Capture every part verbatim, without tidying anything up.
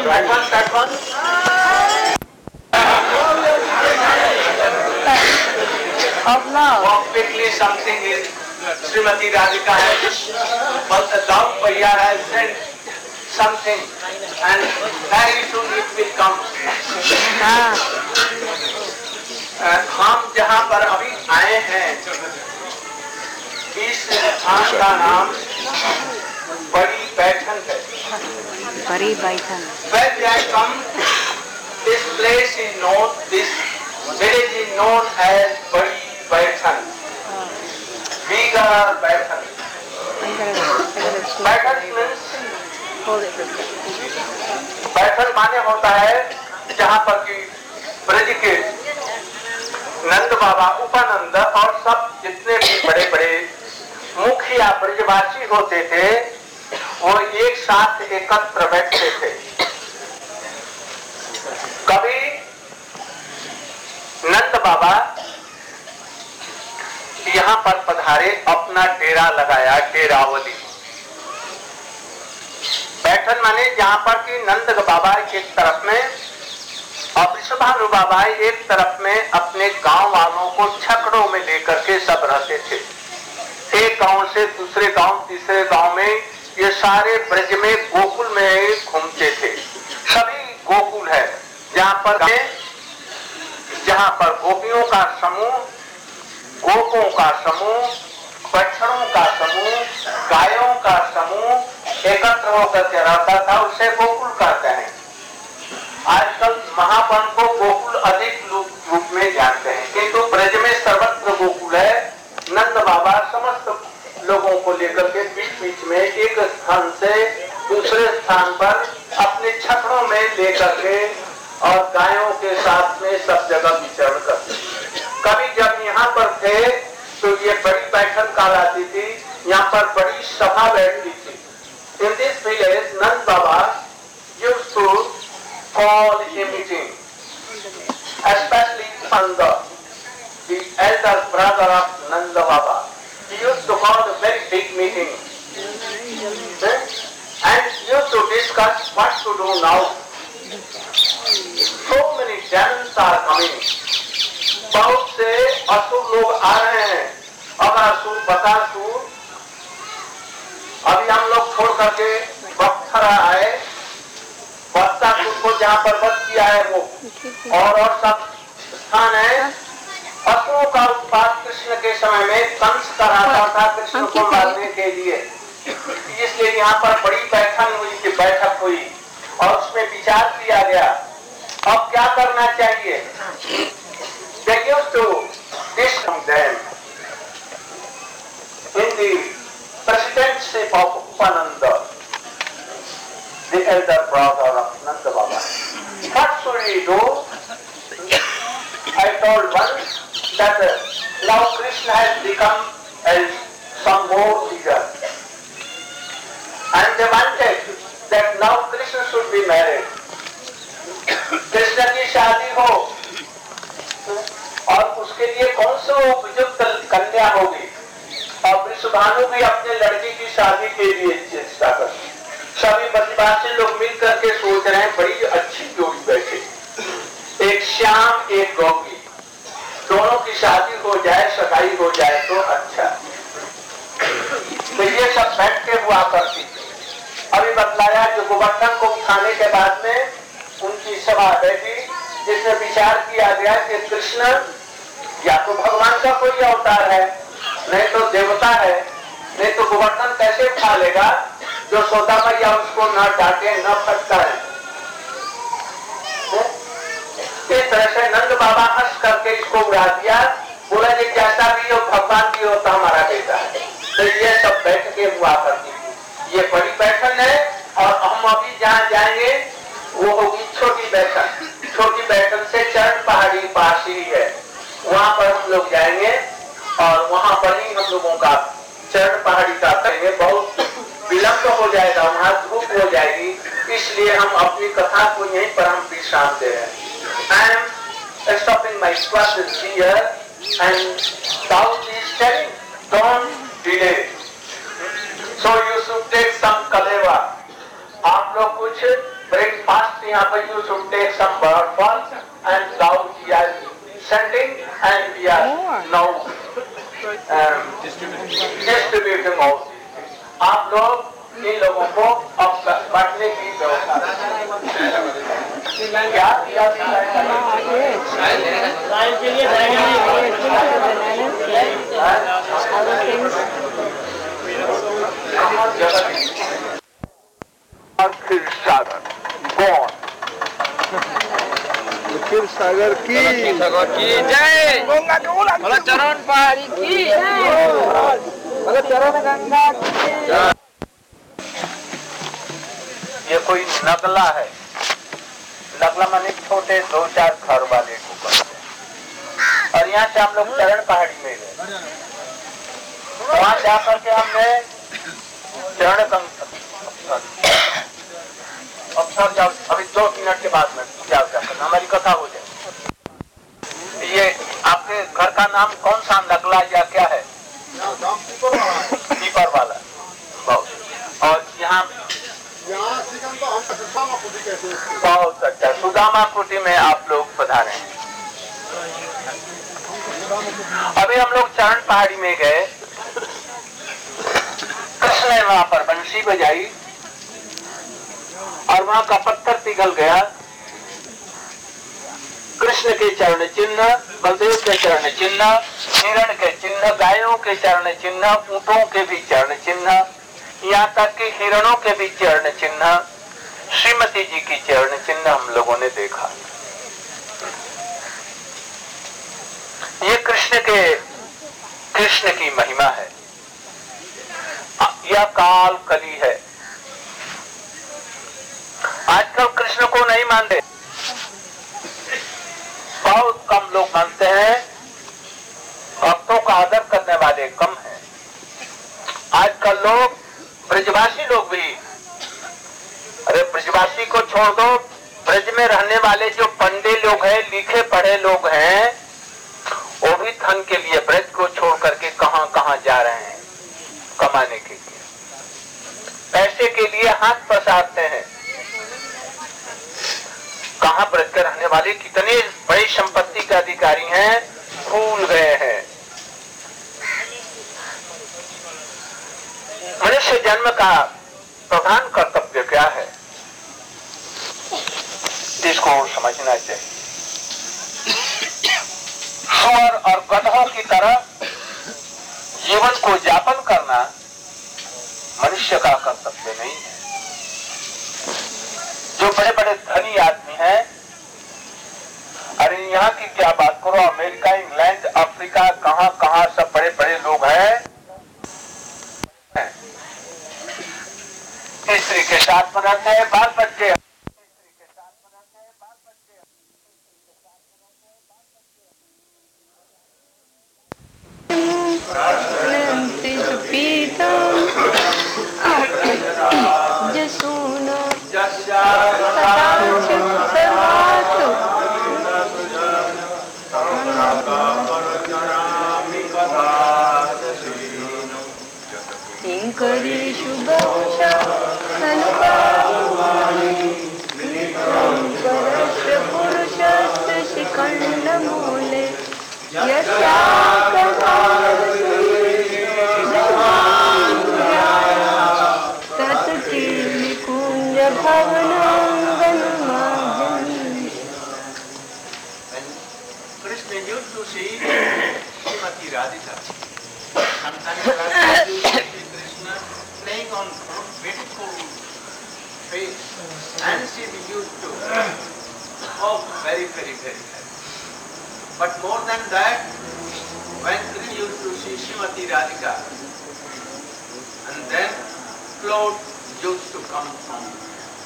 That one, that one. Of love. Walk quickly, something is Srimati Radhika has, but the dog Bhaiya has sent something, and very soon it will come. हाँ. हम जहाँ पर अभी आए हैं, इस स्थान का नाम बड़ी बैठन है. बड़ी बैठन. When I come, this place is known, this village is known as Badi Baithan. Bigger Baithan. Baithan means बैठन माने होता है जहाँ पर कि ब्रज के नंद बाबा, उपानंद और सब जितने भी बड़े बड़े मुखिया ब्रजवासी होते थे वो एक साथ एकत्र बैठते थे. कभी नंद बाबा यहाँ पर पधारे, अपना डेरा लगाया, डेरावली. बैठन माने जहाँ पर कि नंद बाबा एक तरफ में और वृषभानु बाबा एक तरफ में अपने गांव वालों को छकड़ों में लेकर के सब रहते थे. एक गांव से दूसरे गांव, तीसरे गांव में, ये सारे ब्रज में गोकुल में घूमते थे. सभी गोकुल है जहाँ पर जहाँ पर गोपियों का समूह, गोपों का समूह, बछड़ों का समूह, गायों का समूह एकत्र होकर के रहता था, उसे गोकुल कहते हैं. आजकल महावन को गोकुल अधिक रूप में जानते हैं, किंतु ब्रज में सर्वत्र गोकुल है. नंद बाबा समस्त लोगों को लेकर के बीच बीच में एक स्थान से दूसरे स्थान पर अपने छकड़ों में लेकर के और गायों के साथ में सब जगह विचरण करते. कभी जब यहाँ पर थे तो ये बड़ी बैठक कहलाती थी, यहाँ पर बड़ी सभा बैठती थी. In this village, Nand Baba used to call a meeting, especially Panda, the elder brother of Nanda Baba. He used to call a very big meeting, okay? And used to discuss what to do now. So many demons are coming. बहुत से असुर लोग आ रहे हैं, अगासुर, बकासुर. अभी हम लोग छोड़ करके बत्थरा आए, बत्तासुर को जहाँ पर वध किया है वो, और और सब स्थान है. असुरों का उत्पात कृष्ण के समय में कंस कराता था कृष्ण को मारने के लिए. इसलिए यहाँ पर बड़ी बैठक हुई थी, बैठक हुई और उसमें विचार किया गया अब क्या करना चाहिए. They used to discuss them in the presidency of Upananda, the elder brother of Nanda Baba. What should we do? I told once that uh, now Krishna has become as some more figure, and they wanted that now Krishna should be married. Krishna की शादी हो और उसके लिए कौन सी उपयुक्त कन्या होगी, और वृषभानु भी अपने लड़की की शादी के लिए चेष्टा कर. सभी ब्रजवासी लोग मिल करके सोच रहे हैं बड़ी अच्छी जोड़ी बैठे, एक श्याम एक गोपी, दोनों की शादी हो जाए, सगाई हो जाए तो अच्छा. तो ये सब बैठ के हुआ करती थी. अभी बतलाया जो गोवर्धन को उठाने के बाद में उनकी सभा बैठी, जिसमें विचार किया गया कि कृष्ण या तो भगवान का कोई अवतार है, नहीं तो देवता है, नहीं तो गोवर्धन कैसे उठा लेगा जो सोदा मैया उसको न डांटे न फटकारे. इस तरह से नंद बाबा हंस करके इसको उड़ा दिया. बोला जी जैसा भी हो भगवान भी हो तो हमारा बेटा है. तो ये सब बैठ के हुआ करती थी. ये बड़ी बैठक है और हम अभी जहाँ जाएंगे वो होगी छोटी बैठक. छोटी बैठक से चरण पहाड़ी पास ही है, वहाँ पर हम लोग जाएंगे और वहाँ पर ही हम लोगों का चरण पहाड़ी का करेंगे. बहुत विलंब हो जाएगा, वहाँ धूप हो जाएगी, इसलिए हम अपनी कथा को यहीं पर हम विश्राम दे रहे हैं. I am stopping my classes here and Daud is telling, don't delay. So you should take some kaleva. आप लोग कुछ breakfast यहाँ पर you should take some bird first and now we are sending and we are now um, distributing all these things. आप लोग इन लोगों को अब बांटने की व्यवस्था क्या क्या क्षीर सागर कौन क्षीर सागर की की जय बोला चरण पहाड़ी की बोला चरण गंगा की। ये कोई नगला है, नगला माने छोटे दो चार घर वाले को कहते हैं। और यहाँ से हम लोग चरण पहाड़ी में गए, वहां जाकर के हमने चरण अवसर जाओ अभी दो मिनट के बाद में जाओ जाकर हमारी कथा हो जाए। ये आपके घर का नाम कौन सा नगला या क्या है? पीपर वाला। और यहाँ बहुत अच्छा सुदामा कुटी में आप लोग पधारे हैं। अभी हम लोग चरण पहाड़ी में गए, कृष्ण ने वहां पर बंसी बजाई और वहां का पत्थर पिघल गया। कृष्ण के चरण चिन्ह, बलदेव के चरण चिन्ह, हिरण के चिन्ह, गायों के चरण चिन्ह, ऊंटों के भी चरण चिन्ह, यहाँ तक कि हिरणों के भी चरण चिन्ह, श्रीमती जी की चरण चिन्ह हम लोगों ने देखा। ये कृष्ण के कृष्ण की महिमा है। यह काल कली है। आजकल कृष्ण को नहीं मानते, बहुत कम लोग मानते हैं। भक्तों का आदर करने वाले कम हैं। आजकल लोग ब्रजवासी लोग भी, अरे ब्रजवासी को छोड़ दो, ब्रज में रहने वाले जो पंडे लोग हैं, लिखे पढ़े लोग हैं, वो भी धन के लिए ब्रज को छोड़ करके कहां कहां जा रहे हैं कमाने के लिए, पैसे के लिए हाथ पसारते हैं। कहां ब्रज के रहने वाले कितने बड़ी संपत्ति के अधिकारी हैं, भूल गए हैं। मनुष्य जन्म का प्रधान कर्तव्य क्या है, जिसको समझना चाहिए। सुअर और गधों की तरह जीवन को यापन करना मनुष्य का कर्तव्य नहीं है। जो बड़े बड़े धनी आदमी हैं, अरे यहाँ की क्या बात करो, अमेरिका, इंग्लैंड, अफ्रीका, कहां कहां सब बड़े बड़े लोग हैं, स्त्री के साथ बनाते हैं, बाल बच्चे and she used to oh very very very happy. But more than that, when Krishna used to see Srimati Radhika, and then cloud used to come from him.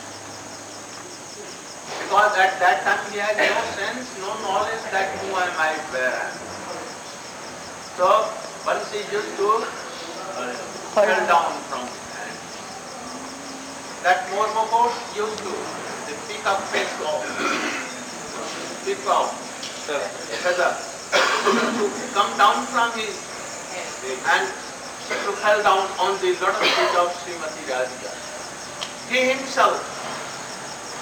Because at that time he had no sense, no knowledge that who am I, where I am. So once he used to uh, fell down from his hand. That Mormokot used to the pick up his off, pick out the feather, to come down from his and to fell down on the lotus feet of Srimati Radhika. He himself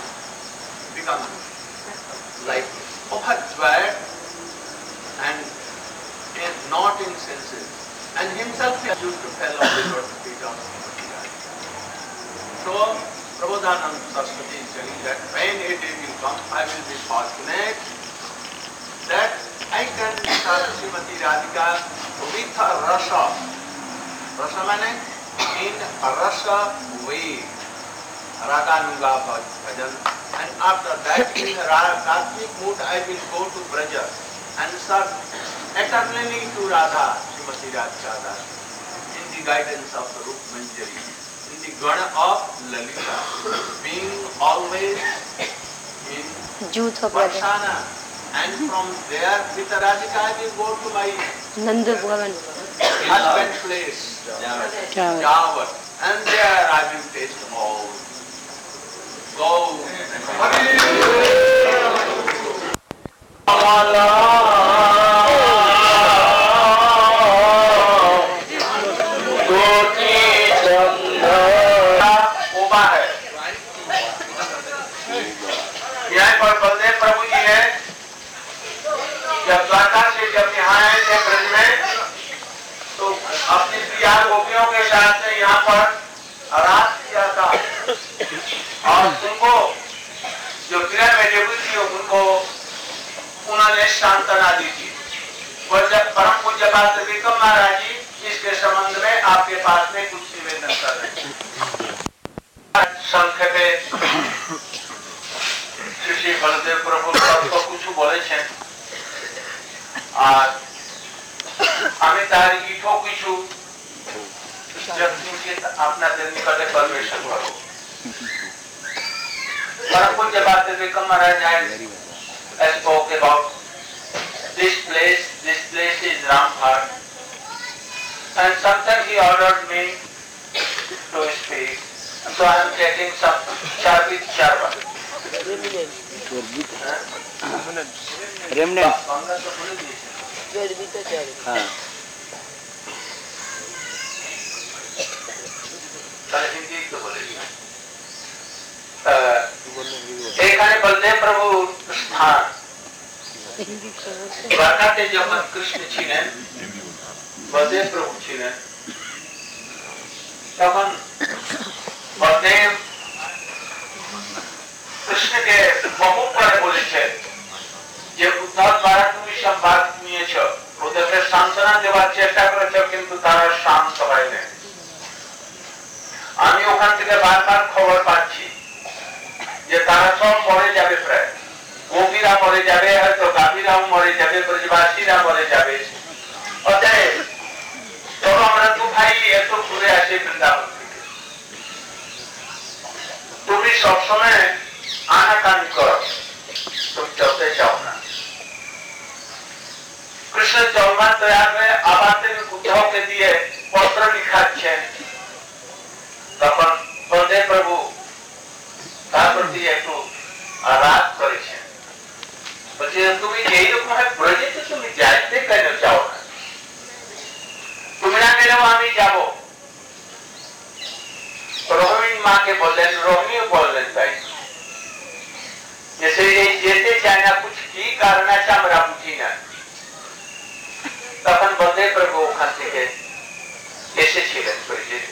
Prabodhananda Saraswati is telling that when a day will come, I will be fortunate that I can start Srimati Radhika with a rasa. Rasa means in a rasa way. Raganuga bhajan. And after that, in Ratmik mood, I will go to Braja and serve eternally to Radha, Srimati Radhika Das, in the guidance of Rup Manjari, in the Gana of Lalita, being always in Varsana. And from there, with Radhika, I will go to my husband's place, Javat, and there I will taste all. Go. यहाँ पर बलदेव प्रभु जी है, जब द्वारका से जब यहाँ आए थे ब्रज में, तो अपनी प्रिया गोपियों के साथ में यहाँ पर रात किया था और उनको जो गिरा में डेबी थी उनको उन्होंने सांत्वना दी थी। और जब परम पूज्य बात विक्रम महाराज जी इसके संबंध में आपके पास में कुछ निवेदन कर रहे हैं। संक्षेपे श्री बलदेव प्रभु को कुछ बोले छे আর আমি তার ইঠো কিছু আপনাদের নিকটে পারমিশন করব। परम पूज्य बात विक्रम महाराज has spoke about this place. This place is Ramghat, and sometimes he ordered me to speak. So I am taking some Charbit Charva. Remnant. हाँ। এখানে বলদেব প্রভু স্থান দ্বারকাতে যখন কৃষ্ণ ছিলেন, বলদেব প্রভু ছিলেন, তখন বলদেব কৃষ্ণকে বহুবার বলেছেন যে উদ্ধব দ্বারা তুমি সব বাদ নিয়েছ, ওদেরকে সান্ত্বনা দেওয়ার চেষ্টা করেছ, কিন্তু তারা শান্ত হয়নি। আমি ওখান থেকে বারবার খবর পাচ্ছি যে তারা সব মরে যাবে, প্রায় গোপীরা মরে যাবে, হয়তো গাভীরাও মরে যাবে, ব্রজবাসীরা মরে যাবে। অতএব চলো আমরা দু ভাই একটু ঘুরে আসি বৃন্দাবন থেকে। তুমি সবসময় আনাকানি করো, তুমি চলতে চাও না। কৃষ্ণ জন্মার তৈরি হয়ে আবার তিনি উদ্ধবকে দিয়ে পত্র লিখাচ্ছেন, তখন বলদেব প্রভু তার প্রতি একটু রাগ করেছেন। বলছে তুমি এইরকম ভাবে ব্রজেতে তুমি যাইতে কেন চাও না? তুমি না গেলেও আমি যাব। রোহিণী মাকে বললেন, রোহিণীও বললেন তাই, যে সে যেতে চায় না, কুছ কি কারণ আছে আমরা বুঝি না। তখন বলদেব প্রভু ওখান থেকে এসেছিলেন ব্রজেতে।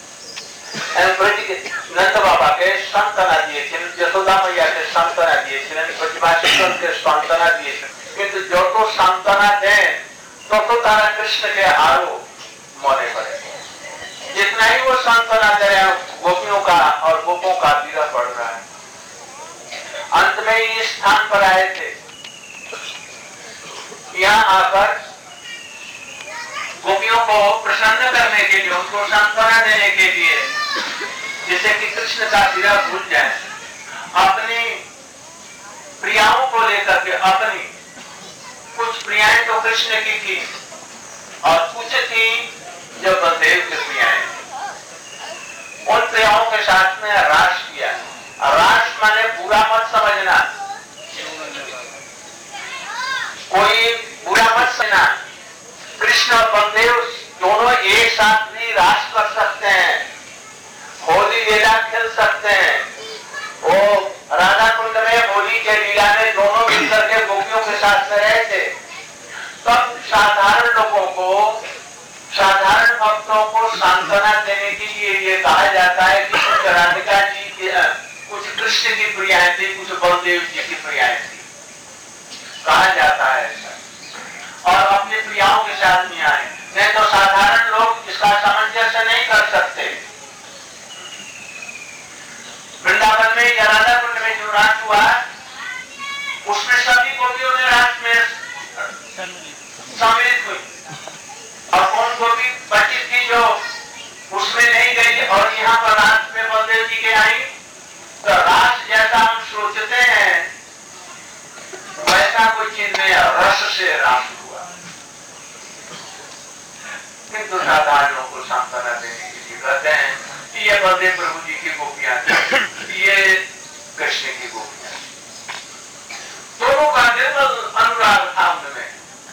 नंद बाबा के सांत्वना दिएছিলেন, যশোদা মাইয়াকে सांत्वना দিয়েছিলেন, ব্রজবাসীগণকে सांत्वना দিয়েছিলেন। কিন্তু যত सांत्वना दें তত तारा कृष्ण के आरो मने पड़े। जितना ही वो सांत्वना दे रहे हैं, गोपियों का और गोपों का पीड़ा पड़ रहा है। अंत में इस स्थान पर आए थे, यहाँ आकर गोपियों को प्रसन्न करने के लिए, उनको सांत्वना देने के लिए, जिससे कि कृष्ण का पीड़ा भूल जाए, अपनी प्रियाओं को लेकर के, अपनी कुछ प्रियाएं तो कृष्ण की थी और कुछ थी जो बलदेव की प्रियाएं, उन प्रियाओं के साथ में रास किया। रास माने बुरा मत समझना, कोई बुरा मत समझना। कृष्ण और बलदेव दोनों एक साथ भी रास कर सकते हैं, होली लीला खेल सकते हैं। वो राधा कुंड में होली के लीला में दोनों मिलकर के गोपियों के साथ में रहे थे। तब साधारण लोगों को, साधारण भक्तों को सांत्वना देने के लिए ये कहा जाता है कि राधिका जी के कुछ कृष्ण की प्रियाएं थी, कुछ बलदेव जी की प्रियाएं थी, कहा जाता है ऐसा। और अपने प्रियाओं के साथ नहीं आए, नहीं तो साधारण लोग इसका सामंजस्य नहीं कर सकते। वृंदावन में या राधा कुंड में जो रात हुआ उसमें सभी गोपियों ने रात में सम्मिलित हुई, और कौन गोपी बची थी जो उसमें नहीं गई और यहाँ पर रात में बलदेव जी के आई, तो रास जैसा हम सोचते हैं वैसा कोई चीज नहीं, रस से रास हुआ। किंतु साधारणों को सांत्वना देने के लिए कहते हैं कि ये बलदेव प्रभु जी की गोपियां थी, ये कृष्ण की गोपियां, दोनों का निर्मल अनुराग था उनमें।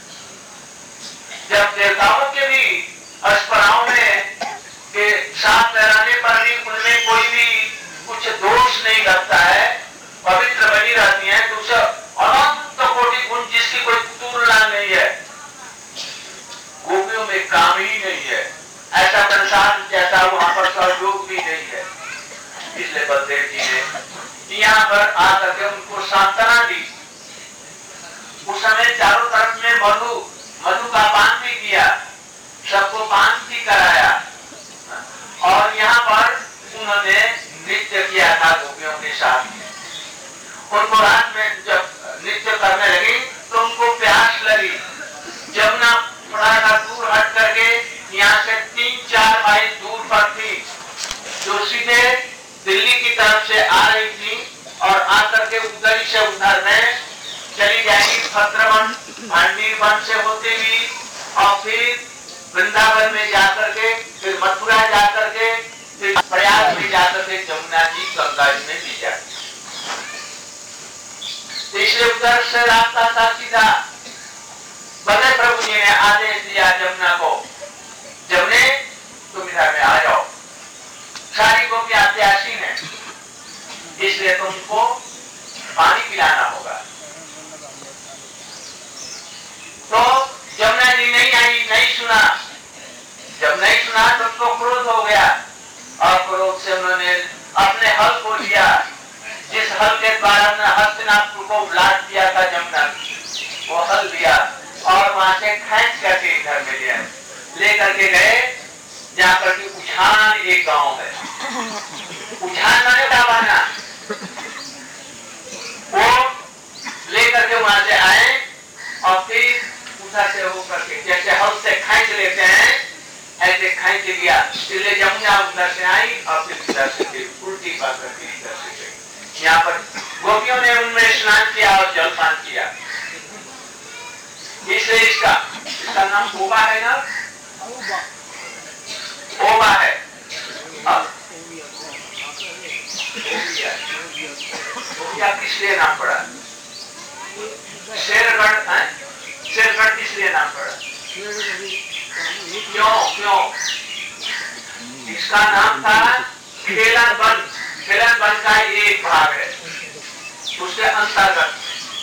जब देवताओं के भी अस्पराओं में के साथ लहराने पर भी उनमें कोई भी कुछ दोष नहीं लगता है, पवित्र बनी रहती है, तो उसे अनंत कोटि गुण जिसकी कोई तुलना नहीं है, गोपियों में काम ही नहीं है, ऐसा प्रसाद जैसा वहां पर सहयोग भी नहीं है। इसलिए बलदेव जी ने यहाँ पर आकर के उनको सांत्वना दी। उस समय चारों तरफ में मधु मधु का पान भी किया, सबको पान भी कराया, और यहाँ पर उन्होंने नृत्य किया था गोपियों के साथ। उनको रात में जब नृत्य करने लगी तो उनको प्यास लगी। जमुना थोड़ा सा दूर हट करके यहाँ से तीन चार माइल दूर पर थी, जो सीधे दिल्ली की तरफ से आ रही थी, और आकर के उधर से उधर में चली जाएगी भद्रवन भांडीवन से होते हुई, और फिर वृंदावन में जाकर के, फिर मथुरा जाकर के, फिर प्रयाग में जाकर के जमुना जी गंगा जी में ली जाती। इसलिए उधर से रास्ता था सीधा। बलदेव प्रभु जी ने आदेश दिया जमुना को, जमुने तुम इधर में आ जाओ, सारी गोपियां प्यासी हैं, इसलिए तुमको पानी पिलाना होगा। तो जमुना जी नहीं आई, नहीं सुना। जब नहीं सुना तो उनको क्रोध हो गया, और क्रोध से उन्होंने अपने हल को लिया, जिस हल के द्वारा हस्तिनापुर को उलाट दिया था जमुना, वो हल लिया और वहां से खींच करके इधर में लिया, लेकर के गए जाकर के उछान एक गांव है, उछान मैंने दावाना, वो लेकर के वहां से आए, और फिर उधर से होकर के जैसे हल से खींच लेते हैं ऐसे खींच लिया, इसलिए जमुना उधर से आई और फिर इधर से फिर उल्टी बात करके इधर से गई। यहाँ पर गोपियों ने उनमें स्नान किया और जलपान किया, इसलिए इसका इसका नाम ओबा है ना, ओबा है। क्या किस लिए नाम पड़ा? शेरगढ़ है, शेरगढ़ किस लिए नाम पड़ा? क्यों क्यों? इसका नाम था खेलन वन, खेलन वन का एक भाग है उसके अंतर्गत।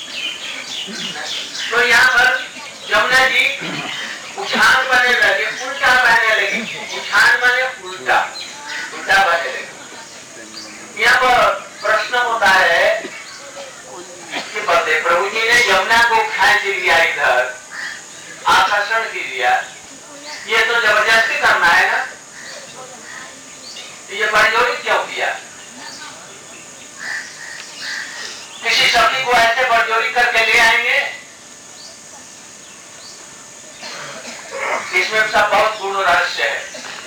तो यहाँ पर जमुना जी उछान बने लगे, उल्टा बहने लगी, उछान बने उल्टा उल्टा बहने लगे। यहाँ पर प्रश्न होता है कि बलदेव प्रभु जी ने जमुना को खींच लिया, इधर आकर्षण किया, ये तो जबरदस्ती करना है ना, ये बड़जोरी क्यों किया? किसी सखी को ऐसे बड़जोरी करके ले आएंगे, इसमें सब बहुत गुण रहस्य है।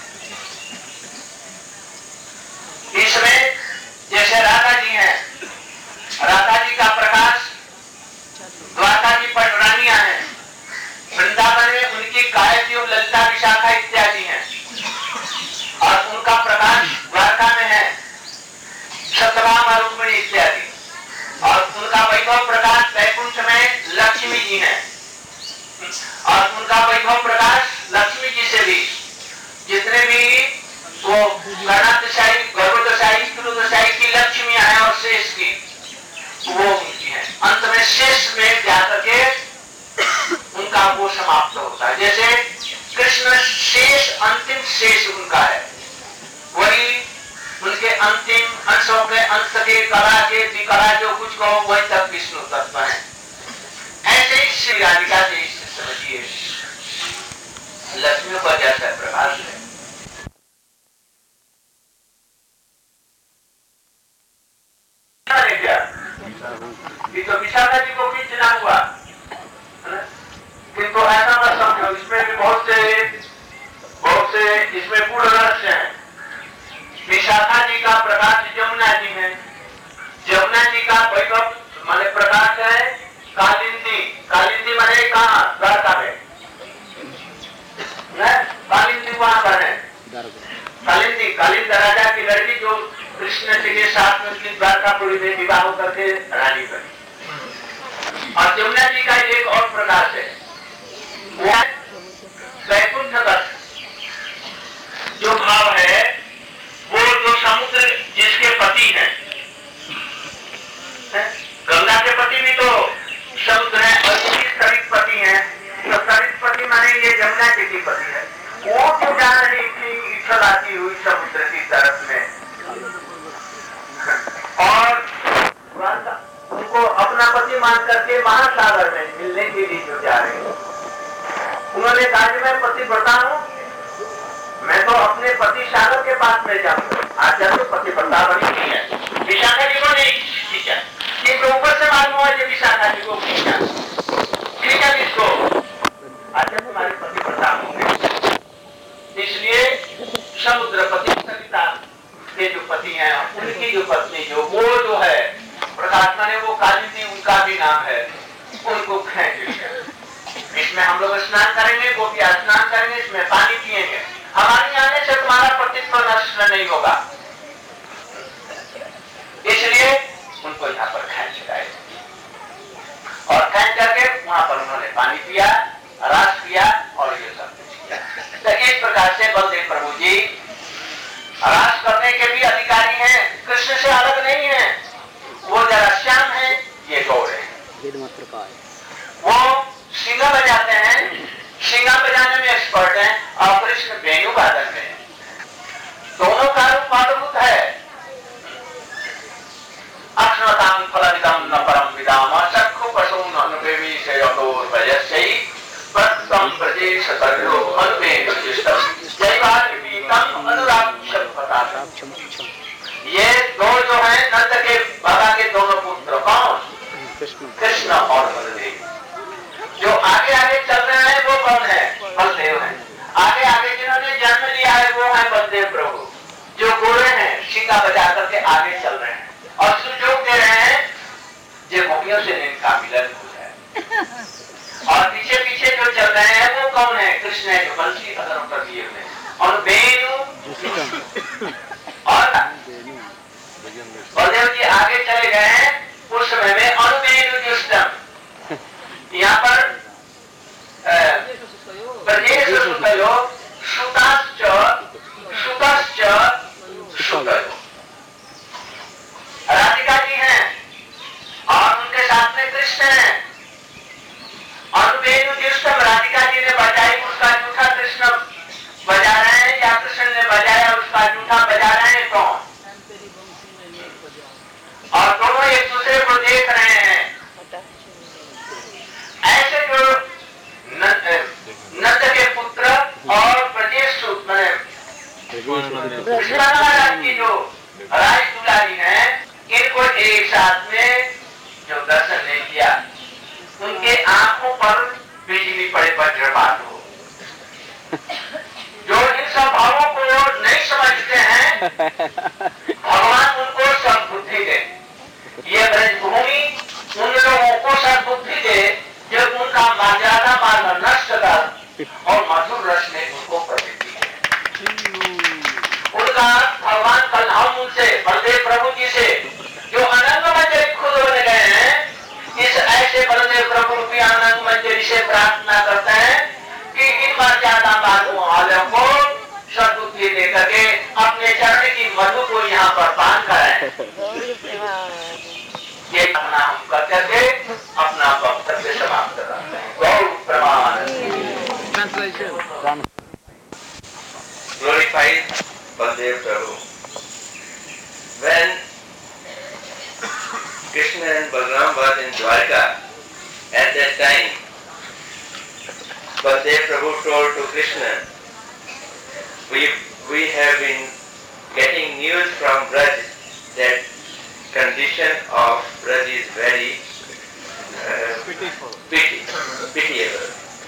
इसमें जैसे राधा जी हैं, राधा जी का प्रकाश, द्वारका की पटरानियां हैं, वृंदावन में उनकी गायत्री और ललिता विशाखा इत्यादि हैं, और उनका प्रकाश द्वारका में है, सत्यभामा रुक्मिणी इत्यादि, और उनका वैभव प्रकाश वैकुंठ में लक्ष्मी जी है, और उनका वैभव प्रकाश लक्ष्मी जी से भी जितने भी वो कर्णादशाई, गर्भदशाई, क्रोधशाई की लक्ष्मियां हैं और शेष की वो उनकी है। अंत में शेष में जाकर के उनका वो समाप्त होता है। जैसे कृष्ण शेष, अंतिम शेष उनका है, वही उनके अंतिम अंशों के अंश के कला के विकला जो कुछ कहो वही तक विष्णु तत्व है। ऐसे ही श्री राधिका जी समझिए लक्ष्मी का जैसा प्रकाश है। ये तो विशाखा जी को भी चुना हुआ, किंतु ऐसा मत समझो, इसमें भी बहुत से बहुत से इसमें पूर्ण रहस्य है। विशाखा जी का प्रकाश जमुना जी में, जमुना जी का वैभव माने प्रकाश है कालिंदी। कालिंदी माने कहाँ? द्वारका में, कालिंदी वहां पर है। कालिंदी कालिंद राजा की लड़की जो कृष्ण जी के साथ में उसकी द्वारकापुरी में विवाह करके रानी बनी। और जमुना जी का एक और प्रकाश है, वो वैकुंठ जो भाव है, वो जो समुद्र जिसके पति हैं, गंगा के पति भी तो समुद्र है और इसकी सरित पति है। तो सरित पति माने ये जमुना जी की पति है। वो तो जा रही थी इच्छल आती हुई समुद्र की तरफ में और उनको अपना पति मान करके महासागर में मिलने के लिए जो जा रहे हैं, उन्होंने कहा कि मैं पति व्रता हूं, मैं तो अपने पति सागर के पास में जाऊंगा। आज जब तो पति व्रता बनी नहीं है, विशाखा जी को नहीं खींचा, किंतु ऊपर से मालूम हुआ कि विशाखा जी को खींचा खींचा किसको? आज जब तुम्हारे पति व्रता होंगे, इसलिए समुद्रपति सरिता के जो पति हैं उनकी जो पत्नी जो वो जो है प्रकाश माने वो कालिंदी उनका भी नाम है, उनको खेच लिया। इसमें हम लोग स्नान करेंगे, गोपियां स्नान करेंगे, इसमें पानी पिएंगे, हमारे आने से तुम्हारा पतित्व नष्ट नहीं होगा, इसलिए उनको यहाँ पर खेच लगाए और खेच करके वहां पर उन्होंने पानी पिया, रस पिया और ये सब कुछ किया। तो इस प्रकार से बलदेव प्रभु जी रास करने के भी अधिकारी हैं, कृष्ण से अलग नहीं है। वो जरा श्याम है, ये गौड़ है। वो सिंगा बजाते हैं, सिंगा बजाने में एक्सपर्ट हैं और कृष्ण वेणु वादन में, दोनों का रूप अद्भुत है। अक्षरताम फलविदम न परम विदाम चक्षु पशून अनुपेवी से अतोर वयस्यई प्रतम प्रदेश सर्वो अनुपेव जिष्टम जयवादितम अनुराग शब्दपता। ये दो जो है नंद के बाबा के दोनों पुत्र कौन? कृष्ण और बलदेव। जो आगे आगे चल रहे हैं वो कौन है? बलदेव है। आगे आगे जिन्होंने जन्म लिया है वो है बलदेव प्रभु। जो गोरे हैं शिंगा बजा करके आगे चल रहे हैं और सुजोग दे रहे हैं जो गोपियों से इनका मिलन हो जाए। और पीछे पीछे जो चल रहे हैं वो कौन है? कृष्ण है जो बंसी अधरों पर दिए हुए और वेणु और बलदेव जी आगे चले गए हैं उस समय में अनुवेणु दुष्टम। यहाँ पर ब्रजेश सुतयो सुताश्च सुतश्च सुतयो राधिका जी हैं और उनके साथ में कृष्ण हैं। अनुवेणु दुष्टम राधिका जी ने बजाई, उसका जूठा कृष्ण बजा रहे हैं या कृष्ण ने बजाया उसका जूठा बजा रहे हैं कौन? और दोनों एक दूसरे को देख रहे हैं। ऐसे जो नंद के पुत्र और ब्रजेश की जो राज दुलारी है, इनको एक साथ में जो दर्शन नहीं किया, उनके आंखों पर बिजली पड़े वज्रपात हो। जो इन सब भावों को नहीं समझते हैं, भगवान उनको सद्बुद्धि दे। ये ब्रजभूमि उन लोगों को सद्बुद्धि दे जो उनका मर्यादा मान नष्ट कर और मधुर रस में उनको प्रवृत्ति है। उनका भगवान कल हम उनसे बलदेव प्रभु जी से जो अनंग मंजरी खुद होने गए हैं, इस ऐसे बलदेव प्रभु रूपी अनंग मंजरी से प्रार्थना करते हैं कि इन मर्यादा मानों वालों को सद्बुद्धि देकर के अपने चरण की मधु को यहाँ पर पान कराएं। ये अपना हम करते थे, अपना वक्तव्य समाप्त करते हैं। गौर प्रमाण। Glorified Baldev Prabhu. When Krishna and Balaram was in Dwarka, at that time, Baldev Prabhu told to Krishna, we, we have been getting news from Braj that condition of Braj is very uh, pity, pitiable.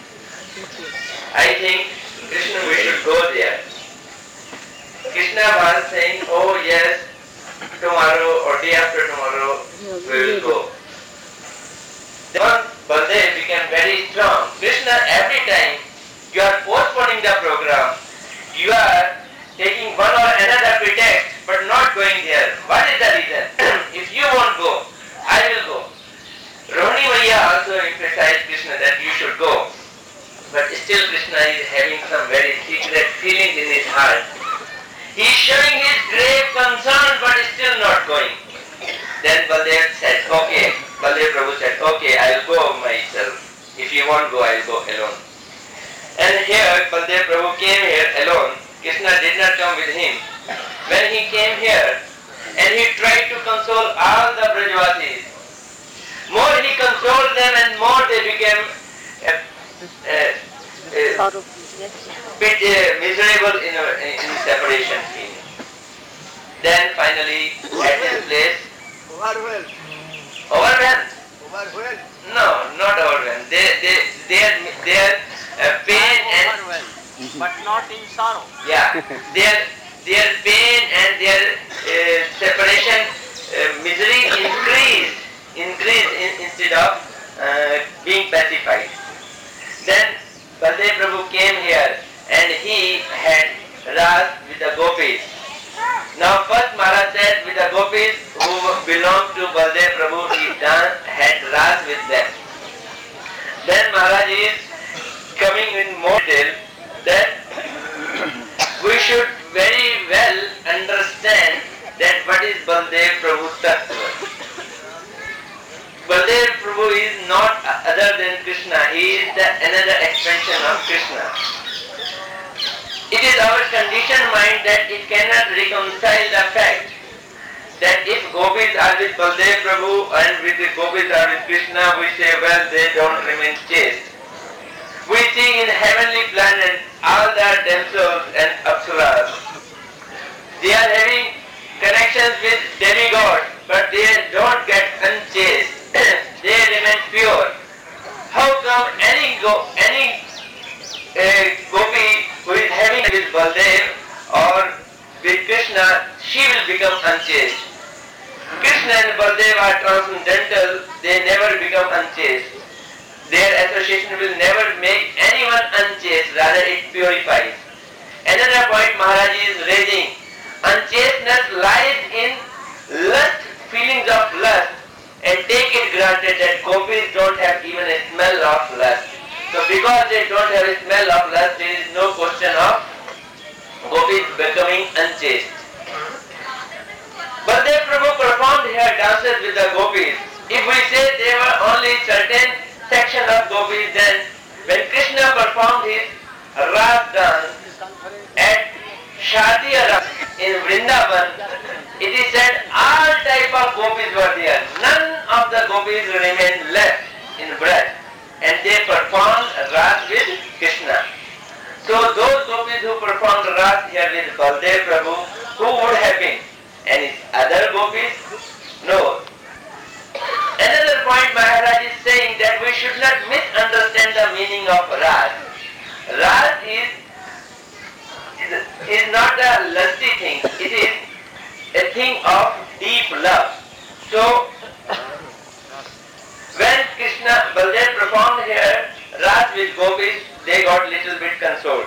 I think Krishna, we should go there. Krishna was saying, oh yes, tomorrow or day after tomorrow we will go. Then Baldev became very strong. Krishna, every time you are postponing the program, you are taking one or another pretext but not going there. What is the reason? If you won't go, I will go. Rohini Maiya also emphasized Krishna that you should go. But still Krishna is having some very secret feelings in his heart. He is showing his grave concern but still not going. Then Baldev said, okay, Baldev Prabhu said, okay, I will go myself. If you won't go, I will go alone. And here Baldev Prabhu came here alone. Krishna did not come with him. When he came here and he tried to console all the Brajvasis, more he consoled them and more they became uh, uh, uh, bit uh, miserable in, a, in separation feeling. Then finally at his place, Overwhelmed. overwhelmed? Overwhelmed. No, not overwhelmed. They, they, their, their uh, pain and Overwhelmed, but not in sorrow. yeah, their their pain and their uh, separation uh, misery increased, increased in, instead of uh, being pacified. Then Baldev Prabhu came here and he had ras with the gopis. Now first Maharaj said with the gopis who belonged to Baldev Prabhu, he done, had ras with them. Then Maharaj is coming in more detail that we should very well understand that what is Baldev Prabhu Tattva. Baldev Prabhu is not other than Krishna, he is the another expansion of Krishna. It is our conditioned mind that it cannot reconcile the fact that if gopis are with Baldev Prabhu and with the gopis are with Krishna, we say, well, they don't remain chaste. We see in heavenly planet all the damsels and apsaras. They are having connections with demigods, but they don't get unchaste. They remain pure. How come any go any uh, gopi who is having with Baldev or with Krishna, she will become unchaste. Krishna and Baldev are transcendental, they never become unchaste. Their association will never make anyone unchaste, rather it purifies. Another point Maharaj is raising, unchasteness lies in lust, feelings of lust, and take it granted that gopis don't have even a smell of lust. So because they don't have a smell of lust, there is no question of gopis becoming unchaste. Baldev Prabhu performed here dances with the gopis. If we say there were only certain section of gopis, then when Krishna performed his ras dance at Shadiya Ras in Vrindavan, it is said all type of gopis were there. None of the gopis remained left in Braj, and they performed ras with Krishna. So those gopis who performed ras here with Baldev Prabhu, who would have been? Any other gopis? No. Another point Maharaj is saying that we should not misunderstand the meaning of ras. Ras is, is, is not a lusty thing, it is a thing of deep love. So, when Krishna, Baldev performed here ras with gopis, they got little bit consoled.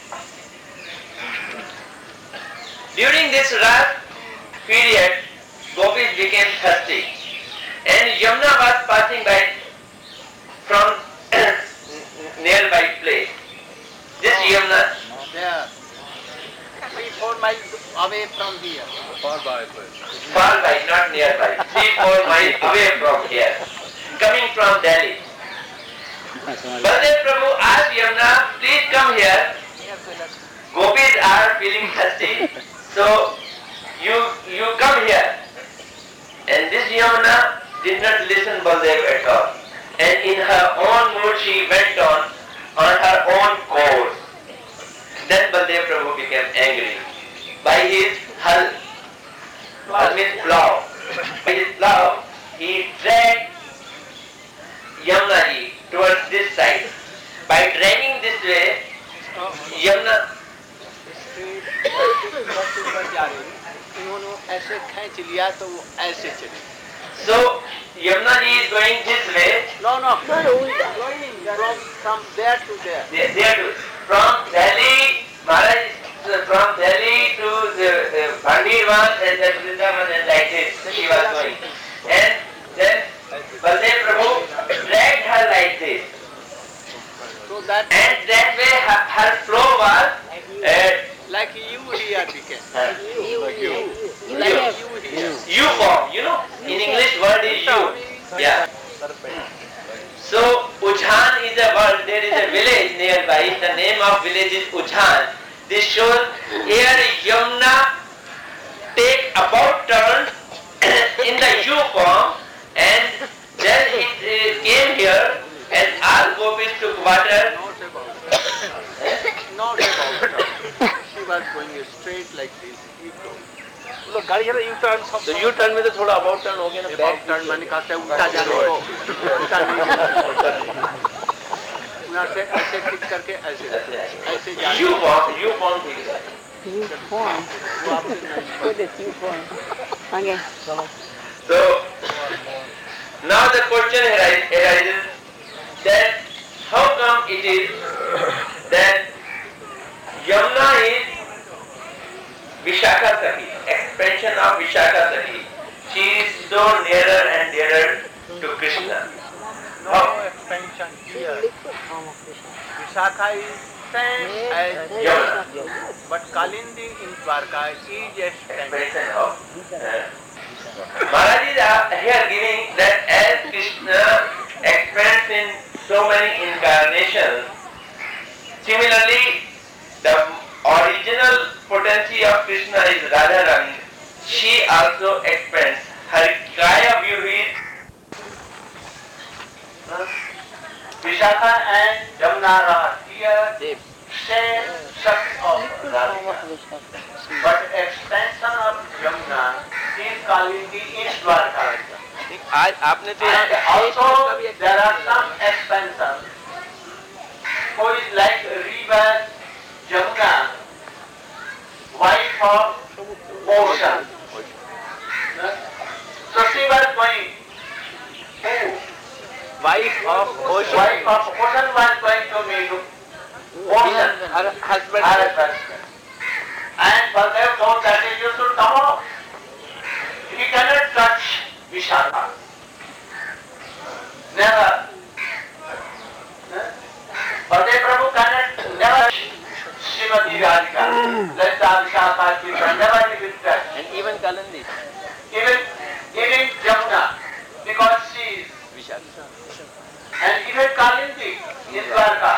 During this ras period, gopis became thirsty. And Yamuna was passing by from nearby place. This Yamuna, There. Three, four miles away from here. far by, not nearby, three, four miles away from here, coming from Delhi. Baldev Prabhu asked Yamuna, please come here. Gopis are feeling thirsty, so you you come here. And this Yamuna did not listen Baldev at all. And in her own mood she went on, on her own course. Then Baldev Prabhu became angry. By his hal, hal means plow. By his plow, he dragged Yamuna ji towards this side. By dragging this way, Yamuna इन्होंने ऐसे खींच लिया तो वो ऐसे चले. So Yamuna ji is going this way. No, no, from from there to there. There, there to, from Delhi, Maharaj, from Delhi to the uh, Bandirwan and then Vrindavan and like this she was going. And then Baldev Prabhu dragged her like this. So that And that way her, her flow was uh, like you here became. uh, Like you here. U form, you know. In English word is U. Yeah. So Ujhan is a word, there is a village nearby, the name of village is Ujhan. This shows here Yamuna take about turn in the U form and then it uh, came here and all gopis took water. Not about. She was going straight like this. लोग गाड़ी है ना U turn सब तो U turn में तो थोड़ा about turn हो गया ना बैक टर्न मैंने कहा था उल्टा जाने को उल्टा नहीं उधर से ऐसे क्लिक करके ऐसे ऐसे जाने U form, U form ठीक है. Uniform. वो आपसे नहीं What is uniform? Okay. So now the question arise- arises that how come it is that Yamuna is Vishakha Sakhi, expansion of Vishakha Sakhi. She is so nearer and nearer to Krishna. No expansion here. Vishakha is same as Yamuna. but Kalindi in Dwarka is expansion. Expansion of uh, Maharaj is uh, here giving that as Krishna expands in so many incarnations, similarly the original potency of Krishna is Radharani. She also expands. Her Kaya view is Vishakha and Yamuna are here same shakti of Radhika. But extension of Yamuna is Kalindi in Dwarka. आज आपने तो And also there are some expansions who is like river Yamuna, wife of ocean. So she was going, who? wife of ocean. Wife of ocean was going to meet ocean, Her husband. her husband. And Baldev told that you should come off. He cannot touch Vishakha. Never. Baldev Prabhu cannot never touch Srimati Radhika. Let the Vishakha children never be with touch. And even Kalindi. Even, even Jamuna, because she is, Vishakha. and even Kalindi in Dwarka.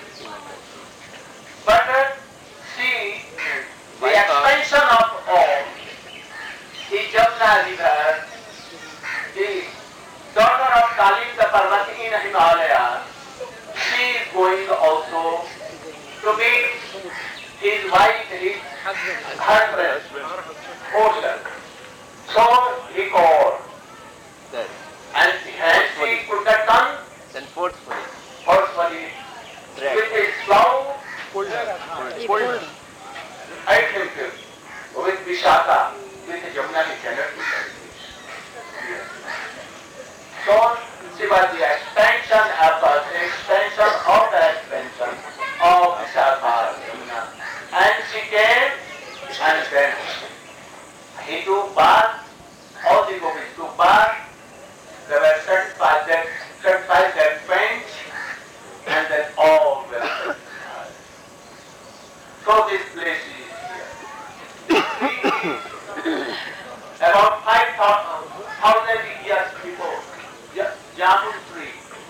But uh, see, the expansion of all, the Jamuna river, the daughter of Kalinda Parvati in Himalaya, she is going also to be his wife, his husband, ocean. So he called, That. and she, and she put the tongue Then forcefully. forcefully Drag. with his plow, Pulled her. Pulled. I think with Vishaka, with Yamuna he cannot be done. So she was the expansion of the expansion of the expansion of Vishaka Yamuna. And she came and then he took bath, all the gopis took bath, they were satisfied that satisfied their pains, and then all were satisfied. So this place is here. About five thousand years before, Ja- Jamun tree.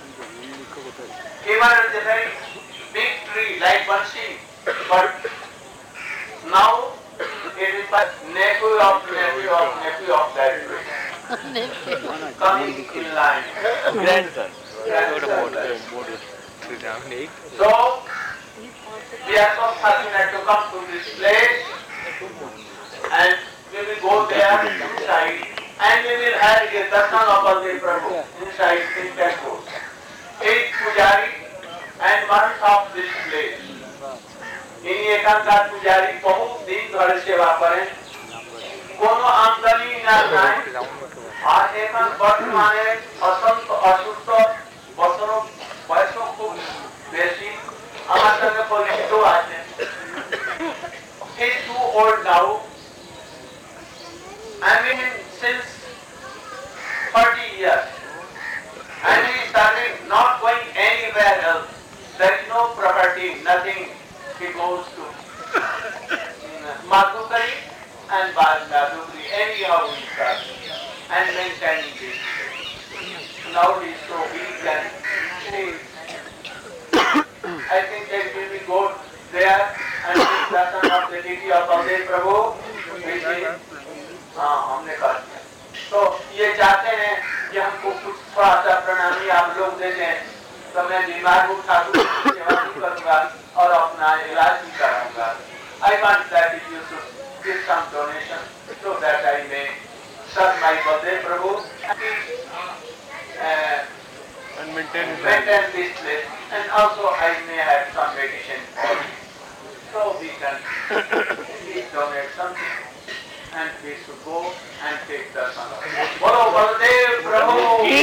Even is a very big tree like Bansi, but now it is but nephew of nephew of nephew of that tree. coming in line. Grandson. Grandson. So, we are so fortunate to come to this place and we will go there inside and we will have a darshan of Baldev Prabhu inside in temple. Eight pujari and one of this place. इन एकांत पुजारी बहुत दिन धर सेवा करें कोनो आमदनी ना जाए आज एकांत वर्तमाने असंत असुस्त बसरो बयसों को बेसी हमारे संग परिचित आते he is too old now I mean since thirty years and he started not going anywhere else there is no property nothing he goes to Madhukari and Madhukari anyhow he starts and maintaining this now he is so weak and I think that we will go there and take darshan of the deity of Baldev Prabhu which is हाँ हमने कहा तो ये चाहते हैं कि हमको कुछ थोड़ा सा प्रणामी आप लोग दे दें तो मैं बीमार हूँ ठाकुर की सेवा भी करूँगा और अपना इलाज भी कराऊंगा I want that you should give some donation so that I may serve my Baldev Prabhu and uh, And maintain his maintain this place and also I may have some medicine for you. So we can please donate something and we should go and take darshan. Bolo Baldev Prabhu!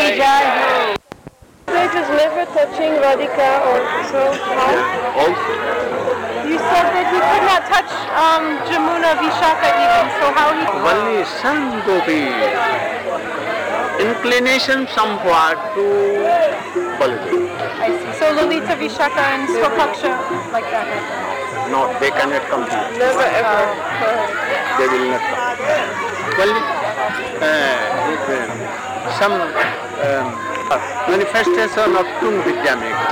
It is never touching Radhika or so. How? Also, You said that he could not touch um, Jamuna Vishaka even. So how he? only some gopi inclination somewhat to Baladev. I see. So Lalita Vishaka and Swapaksha like that. No, they cannot come here. Never ever. They will not come. Only uh, it, uh, some um, manifestation of Tum Vidyameka.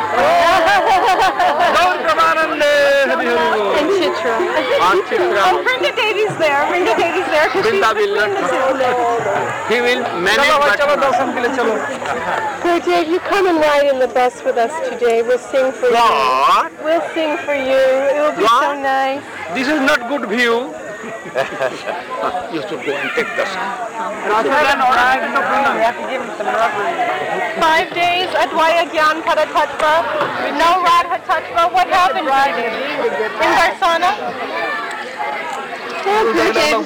And Chitra. And Chitra. Oh, Vrinda Devi's there. Vrinda Devi's there. 'cause Vrinda she's will not Vrinda's He will manage but Gurdev, you come and ride in the bus with us today. We'll sing for you. God, We'll sing for you. It will be so What? nice. this is not good view. You should go and take the Five days at Vaya Gyan Parathatva. No Radha Tattva. What happened in Darsana? Yeah, Gurdev.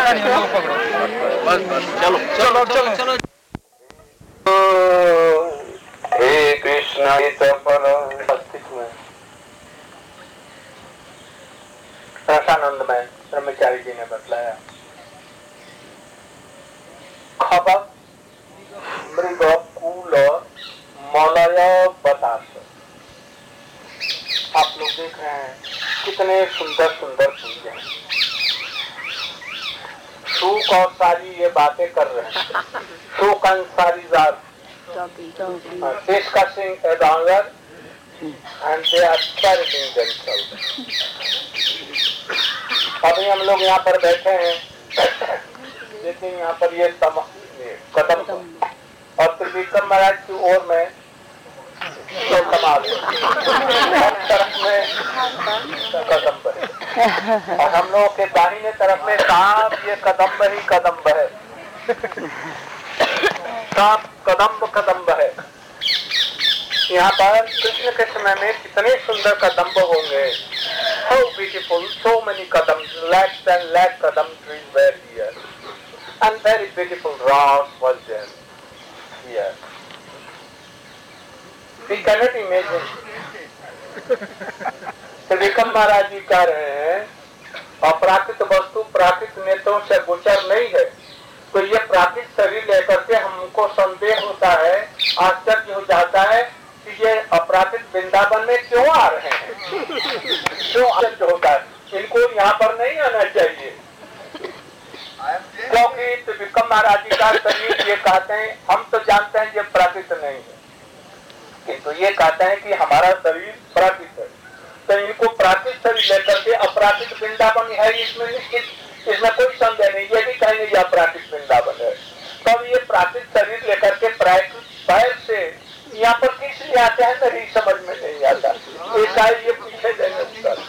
बस बस चलो चलो चलो चलो हे कृष्ण रसानंद में ब्रह्मचारी जी ने बतलाया खबर मृग कूल मलय बतास आप लोग देख रहे हैं कितने सुंदर सुंदर पुंज हैं शोक और सारी ये बातें कर रहे हैं शोक अंसारी जात discussing about and they are carrying themselves. अभी हम लोग यहाँ पर बैठे हैं लेकिन यहाँ पर ये कदम और त्रिविक्रम महाराज की ओर में तो कमाल तरफ में कदम है और हम लोगों के दाहिने तरफ में साफ ये कदम्ब ही कदम्ब है साफ कदम्ब कदम्ब है यहाँ पर कृष्ण के समय में कितने सुंदर कदम्ब होंगे so beautiful so many kadams lakhs and lakh kadam trees were here and very beautiful rocks was there here we cannot imagine Trivikram महाराज जी कह रहे हैं अप्राकृत वस्तु प्राकृत नेत्रों से गोचर नहीं है तो ये प्राकृत शरीर लेकर के हमको संदेह होता है आश्चर्य हो जाता है कि ये अपराकृत वृंदावन में क्यों आ रहे हैं क्यों आश्चर्य होता है इनको यहाँ पर नहीं आना चाहिए क्योंकि त्रिविक्रम महाराज जी का शरीर ये कहते हैं हम तो जानते हैं ये प्राकृत नहीं है किंतु ये कहते हैं कि हमारा शरीर प्राकृत है तो इनको प्राकृत शरीर लेकर के अपराकृत वृंदावन है इसमें निश्चित इसमें कोई संदेह नहीं ये भी कहेंगे ये अपराकृत वृंदावन है तब ये प्राकृतिक शरीर लेकर के प्राकृतिक पैर से यहाँ पर किस लिए आते हैं मेरी समझ में नहीं आता। ऐसा ये पूछे देंगे उत्तर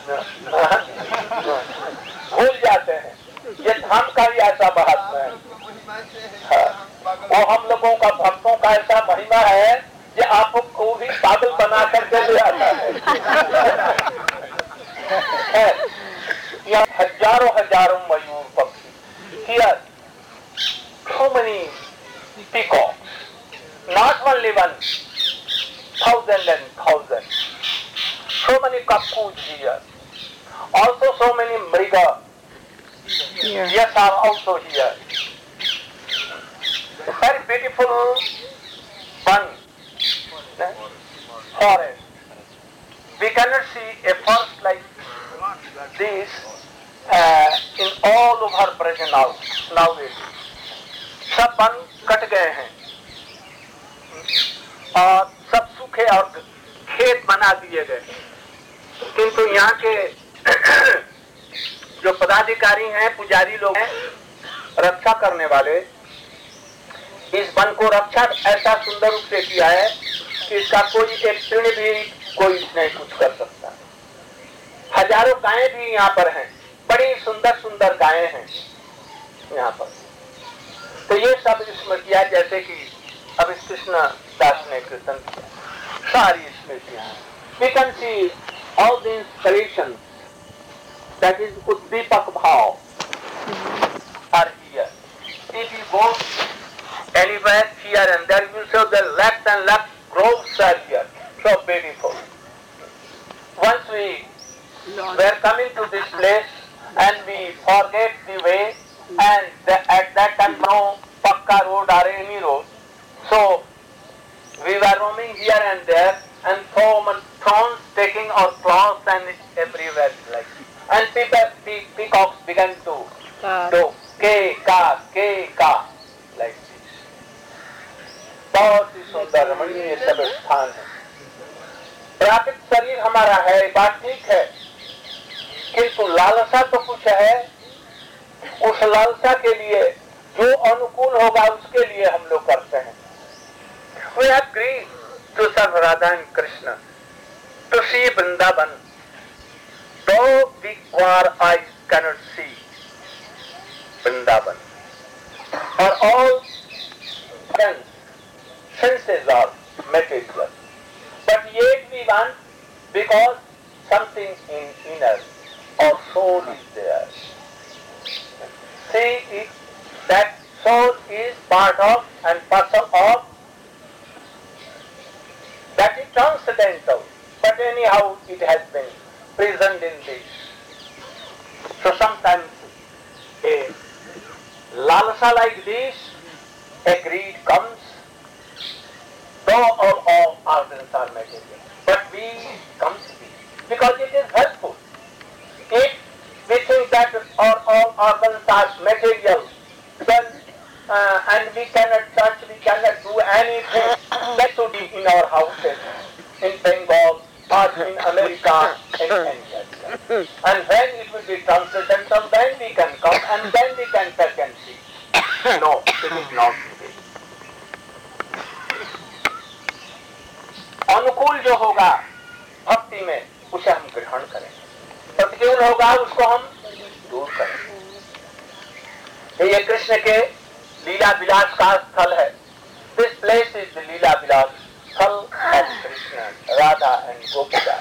भूल जाते हैं। ये धाम का ही ऐसा महात्मा है। हाँ, वो हम लोगों का भक्तों का ऐसा महिमा है कि आपको भी पागल बना करके ले आता है। यहाँ हजारों हजारों मयूर पक्षी, here so many peacocks, not only one, thousand and thousand, so many cuckoos here, also so many mriga, Here. yes, are also here. Very beautiful one forest. We cannot see a forest like this uh, in all over Brazil now, nowadays. सब वन कट गए हैं और सब सूखे और खेत बना दिए गए, किंतु यहाँ के जो पदाधिकारी हैं, पुजारी लोग हैं, रक्षा करने वाले, इस वन को रक्षा ऐसा सुंदर रूप से किया है कि इसका कोई एक क्षण भी कोई नहीं कुछ कर सकता। हजारों गायें भी यहाँ पर हैं, बड़ी सुंदर सुंदर गायें हैं यहाँ पर। तो ये सब स्मृतियाँ जैसे कि अब इस कृष्ण दास ने कीर्तन किया, सारी स्मृतियाँ। We can see all the inspirations, that is Uddipak Bhav, are here. If you go anywhere here and there, you show the left and left groves are here, so beautiful. Once we were coming to this place and we forget the way, and the, at that time no pakka road or any road, so we were roaming here and there and from thorns taking our clothes and everywhere like, and people, the peacocks began to Uh, do ke ka ke ka like this. बहुत ही सुंदर रमणीय सब स्थान है। प्राकृतिक शरीर हमारा है, बात ठीक है, किंतु लालसा तो कुछ है। उस लालसा के लिए जो अनुकूल होगा उसके लिए हम लोग करते हैं। We have agreed to serve Radha and Krishna, to see Vrindavan, though the our eyes cannot see Vrindavan, or all sense, senses are material, but yet we want because something in inner or soul is there. See, it, that soul is part of and parcel of, that is transcendental, but anyhow it has been present in this. So sometimes a lalasa like this, a greed comes, though all, all organs are material, but we come to this because it is helpful. If we think that our all organs are material, then uh, and we cannot touch, we cannot do anything, that should be in our houses, in Bengal, or in America, in India. And when it will be transcendental, then we can come and then we can touch and see. No, it is not the way. अनुकूल जो होगा भक्ति में उसे हम ग्रहण करें, प्रतिकूल होगा उसको हम दूर करें। ये कृष्ण के लीला विलास का स्थल है। दिस प्लेस इज द लीला विलास स्थल ऑफ कृष्ण, राधा एंड गोपिका।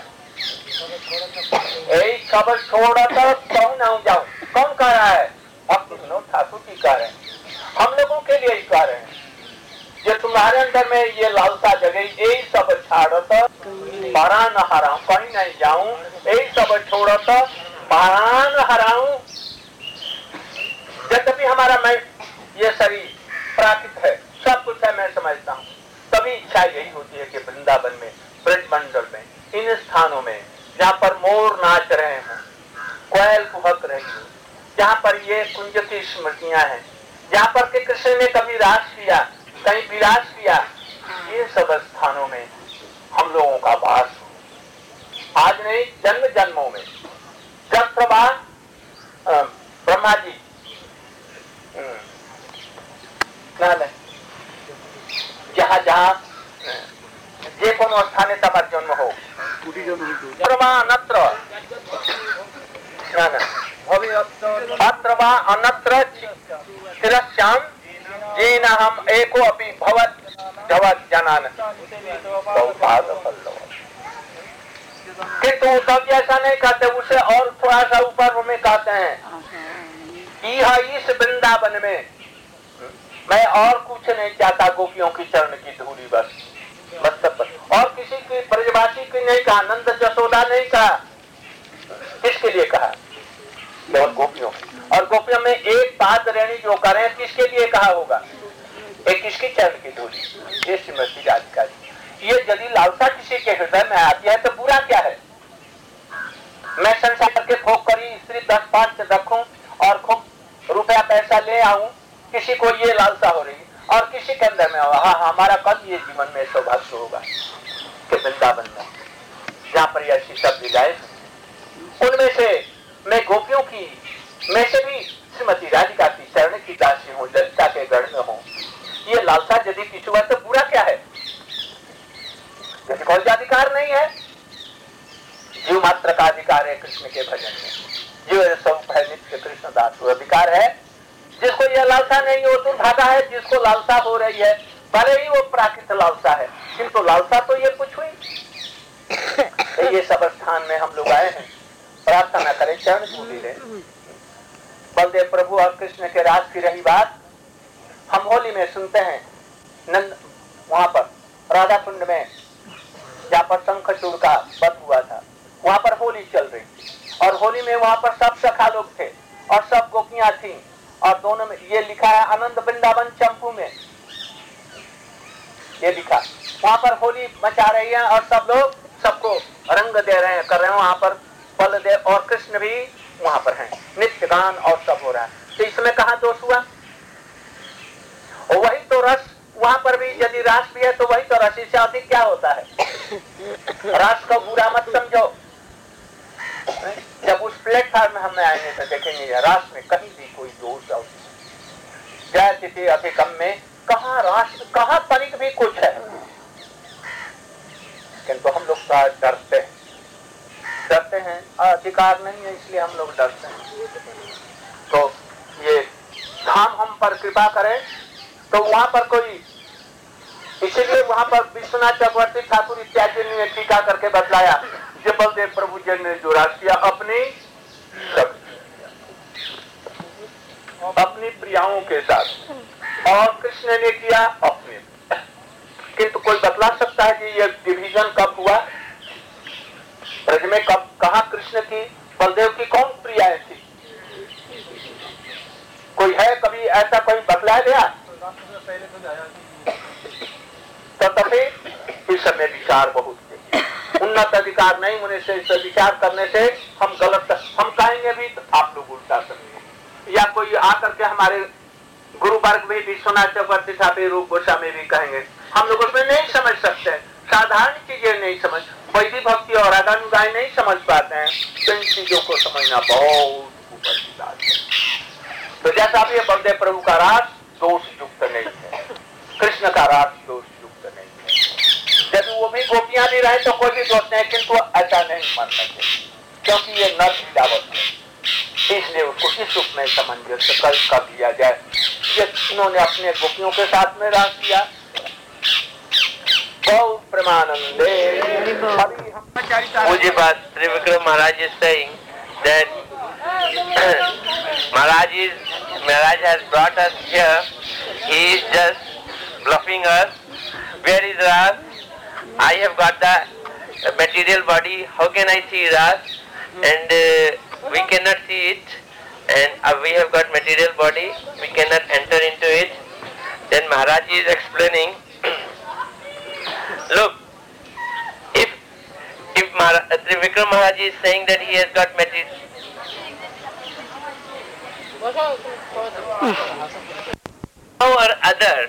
यही खबर छोड़ा तो कौन ना जाऊं, कौन कह रहा है? भक्त विनोद ठाकुर जी कह रहे हैं, हम लोगों के लिए ही कह रहे हैं। जो तुम्हारे अंदर में ये लालसा जगह, यही सब छाड़ो तो बारह न हराऊं, कहीं नहीं जाऊं, यही सब छोड़ो तो बारह न हराऊं। यद्यपि हमारा मैं ये शरीर प्राकृत है, सब कुछ है, मैं समझता हूँ, तभी इच्छा यही होती है कि वृंदावन में, ब्रजमंडल में, इन स्थानों में जहाँ पर मोर नाच रहे हैं, कोयल कुहक रही हो, जहाँ पर ये कुंज की स्मृतियां हैं, जहाँ पर के कृष्ण ने कभी रास किया, कहीं विलास किया, ये सब स्थानों में हम लोगों का वास हो। आज नहीं, जन्म जन्मों में। जब प्रभा ब्रह्मा जी ना ना जहाँ जहाँ जे कोनो स्थाने तमार जन्म हो अनत्र ना ना अत्र वा अनत्र तिरस्याम जेन हम एको अपि भवत जवत जनान किंतु तब ऐसा नहीं कहते, उसे और थोड़ा सा ऊपर में कहते हैं यह इस वृंदावन में मैं और कुछ नहीं चाहता, गोपियों की चरण की धूली बस बस सब बस। और किसी की ब्रजवासी की नहीं कहा, नंद जसोदा नहीं कहा, किसके लिए कहा? और गोपियों। और गोपियों में एक बात रेणी जो करें किसके लिए कहा होगा? एक किसकी चरण की धूली, ये श्रीमती राधिका जी। ये यदि लालसा किसी के हृदय में आती है तो बुरा क्या है? मैं संसार के भोग करी स्त्री दस पांच रखूं और खूब रुपया पैसा ले आऊं, किसी को ये लालसा हो रही और किसी के अंदर में हाँ हमारा कब ये जीवन में सौभाग्य होगा कि वृंदावन में जहाँ पर ऐसी सब लीलाएं, उनमें से मैं गोपियों की में से भी श्रीमती राधिका की चरण की दासी हूँ, ललिता के गढ़ में हूँ। ये लालसा यदि किसी हुआ तो बुरा क्या है? यदि कोई अधिकार नहीं है, जीव मात्र का अधिकार है कृष्ण के भजन में, जीव स्वरूप है नित्य कृष्ण दास, अधिकार है। जिसको यह लालसा नहीं हो दुर्भागा है, जिसको लालसा हो रही है भले ही वो प्राकृत लालसा है, किंतु लालसा तो ये कुछ हुई। ये सब स्थान में हम लोग आए हैं, प्रार्थना करें चरण धूली ले। बलदेव प्रभु और कृष्ण के रास की रही बात हम होली में सुनते हैं, नंद वहां पर राधा कुंड में जहाँ पर शंखचूड़ का वध हुआ था, वहां पर होली चल रही थी और होली में वहां पर सब सखा लोग थे और सब गोपियां थी और दोनों में ये लिखा है आनंद वृंदावन चंपू में, ये लिखा वहां पर होली मचा रही है और सब लोग सबको रंग दे रहे हैं, कर रहे हैं। वहां पर बलदेव और कृष्ण भी वहां पर हैं, नित्य गान और सब हो रहा है। तो इसमें कहाँ दोष हुआ? और वही तो रस, वहां पर भी यदि रास भी है तो वही तो रस, इससे अधिक क्या होता है? रास को बुरा मत समझो। जब उस प्लेटफॉर्म में हम आएंगे तो देखेंगे रास में कहीं भी कोई दोष और जय अधिकम में कहाँ रास, कहाँ तनिक भी कुछ है, किंतु हम लोग डरते हैं डरते हैं अधिकार नहीं है इसलिए हम लोग डरते हैं। तो ये धाम हम पर कृपा करें तो वहां पर कोई, इसीलिए वहां पर विश्वनाथ चक्रवर्ती ठाकुर इत्यादि ने टीका करके बतलाया जो बलदेव प्रभु जी ने जो रास किया अपनी अपनी प्रियाओं के साथ और कृष्ण ने किया अपने। किंतु कोई बतला सकता है कि ये डिवीजन कब हुआ ब्रज में, कब कहा कृष्ण की बलदेव की कौन प्रियाएं थी? कोई है कभी ऐसा कोई बतलाया गया? तो तभी इस समय विचार बहुत उन्नत अधिकार नहीं होने से, इस विचार करने से हम गलत हम कहेंगे भी तो आप लोग उल्टा समझेंगे, या कोई आकर के हमारे गुरु वर्ग में विश्वनाथ चक्रवर्ती ठाकुर रूप गोस्वामी भी कहेंगे, हम लोग उसमें नहीं समझ सकते, साधारण चीजें नहीं समझ, वैदिक भक्ति और रागानुगाई नहीं समझ पाते हैं, तो इन चीजों को समझना बहुत ऊपर की बात है। तो जैसा भी बलदेव प्रभु का रास दोष युक्त नहीं है, कृष्ण का रास दोष युक्त नहीं है। जब वो भी गोपियां भी रहे तो कोई भी दोष नहीं, किंतु ऐसा नहीं मानना चाहिए क्योंकि ये नर मिलावट है, इसलिए उसको इस रूप में सामंजस्य कर कर दिया जाए। ये उन्होंने अपने गोपियों के साथ में रास किया। गौ प्रेमानंदे पूज्य बात त्रिविक्रम महाराज is saying that Maharaj is Maharaj has brought us here. He is just bluffing us. Where is Ras? I have got the material body. How can I see Ras? And uh, we cannot see it. And uh, we have got material body. We cannot enter into it. Then Maharaj is explaining. Look, if if Maharaj, Trivikram Maharaj is saying that he has got material. Or other,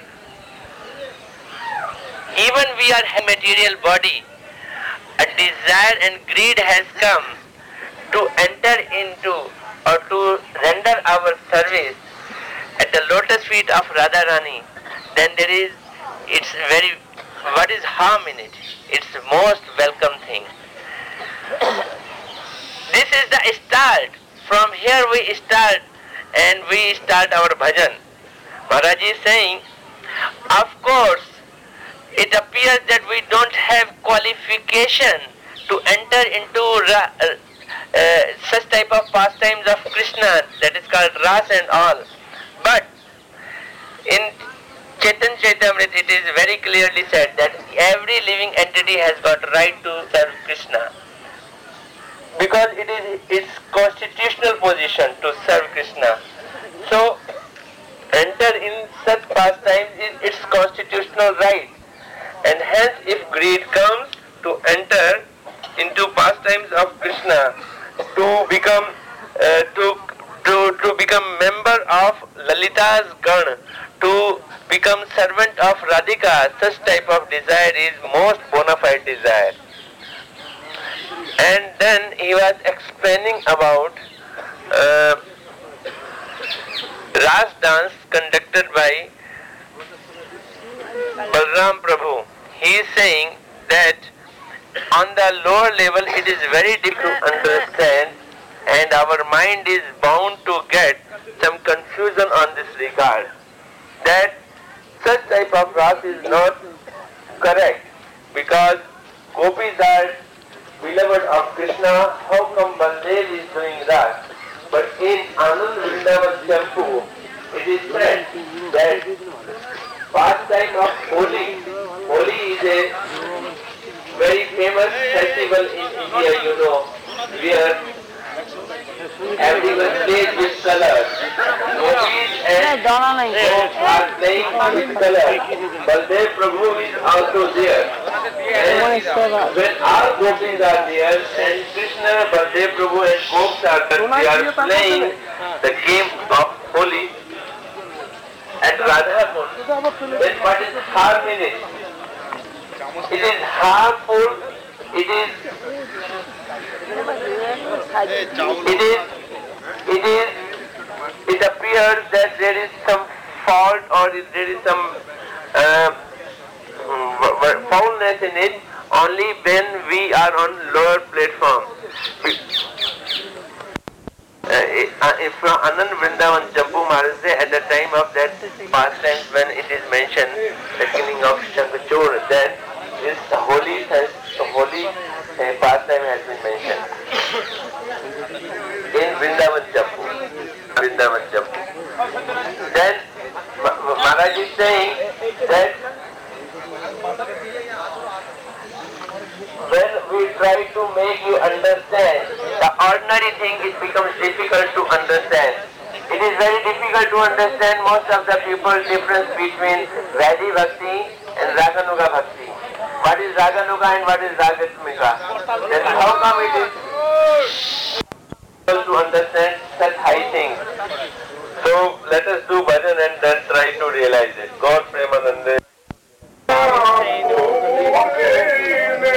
even we are a material body, a desire and greed has come to enter into or to render our service at the lotus feet of Radharani. then there is, it's very, what is harm in it? It's the most welcome thing. This is the start. From here we start and we start our bhajan. Maharaj is saying, of course, it appears that we don't have qualification to enter into ra- uh, uh, such type of pastimes of Krishna, that is called Ras and all. But in Chaitanya Charitamrita it is very clearly said that every living entity has got right to serve Krishna, because it is its constitutional position to serve Krishna. So enter in such pastimes is its constitutional right, and hence if greed comes to enter into pastimes of Krishna, to become uh, to to to become member of Lalita's Gan, to become servant of Radhika, such type of desire is most bona fide desire. And then he was explaining about uh, Ras dance conducted by Balram Prabhu. He is saying that on the lower level it is very difficult to understand, and our mind is bound to get some confusion on this regard, that such type of ras is not correct, because gopis are beloved of Krishna. How come Baldev is doing ras? But in Anand Vrindavan Champu, it is said that pastime of Holi, Holi is a very famous festival in India, you know, where everyone plays with colors. Gopis and folks are playing with colors. Baldev Prabhu is also there. And when all gopis are there, and Krishna, Baldev Prabhu and folks are there, they are playing the game of Holi at Radhakund. Then what is harm in it? It is harmful, it is, it is, it is, it appears that there is some fault or there is some uh, foulness in it only when we are on lower platform. Uh, from Anand Vrindavan Jambu Maharaj, at the time of that pastime when it is mentioned, the killing of Shankachur, that this holy has, holy uh, pastime has been mentioned in Vrindavan Jambu. Vrindavan Jambu. Then Maharaj is saying that when we try to make you understand the ordinary thing, it becomes difficult to understand. It is very difficult to understand most of the people difference between Vaidhi Bhakti and Raganuga Bhakti. What is Raganuga and what is Ragatmika? Then how come it is